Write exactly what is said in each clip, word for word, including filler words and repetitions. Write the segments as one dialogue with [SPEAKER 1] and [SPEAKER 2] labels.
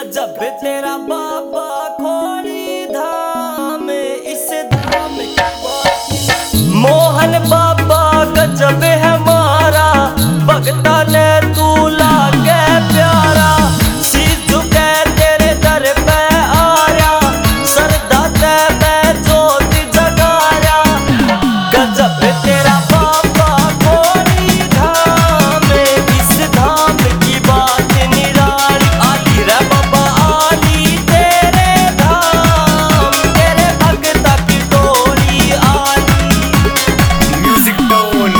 [SPEAKER 1] गजब तेरा बाबा खोड़ी धाम, इस धाम की मोहन बाबा गजब है मारा, भगता ने तू लागे प्यारा, शीश झुके तेरे दर पे आया, सरदा ते मैं ज्योति जगाया। गजब तेरा बाबा खोड़ी धाम, इस धाम की बात निराली, आली रे बाबा आली तेरे धाम, तेरे भगता की टोली आली।
[SPEAKER 2] म्यूजिक टोनी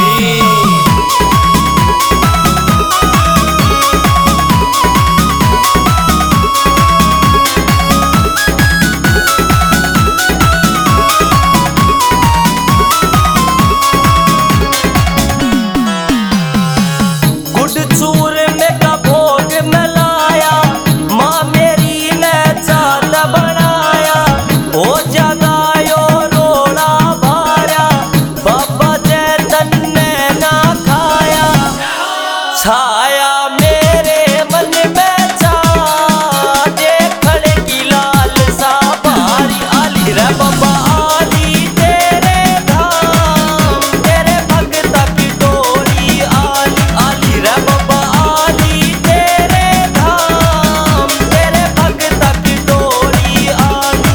[SPEAKER 1] चूर में का भोग मिलाया, माँ मेरी ने ज्यादा बनाया, हो ज्यादा यो रोड़ा भारा, बाबा जैतन ने ना खाया, छाया मेरे मन में जा देखने की लालसा भारी, आली रे बाबा आली तेरे धाम, तेरे भगता की टोली आली, आली रे बाबा आली तेरे धाम, तेरे भगता की टोली आली।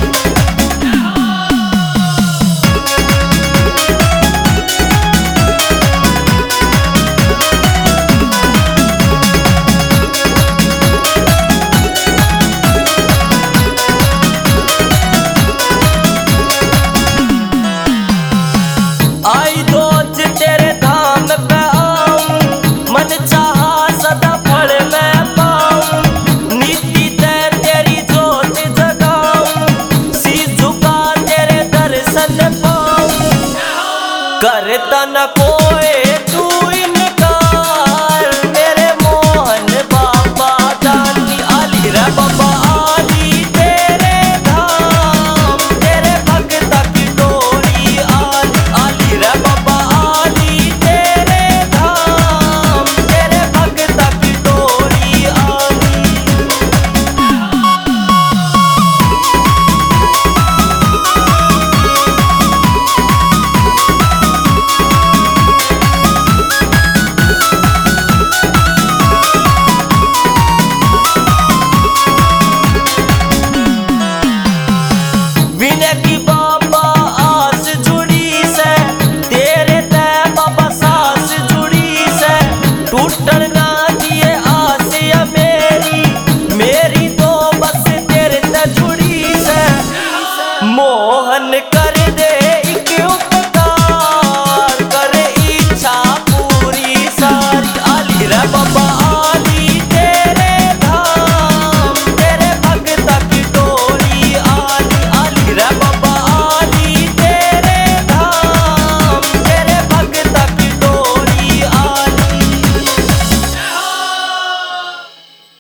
[SPEAKER 1] आई रोज तेरे धाम पे आऊं, मन चाहा सदा फल मैं पाऊं, नीति ते तेरी ज्योत जगाऊं, शीश झुका तेरे दर्शन पाऊं, करता न को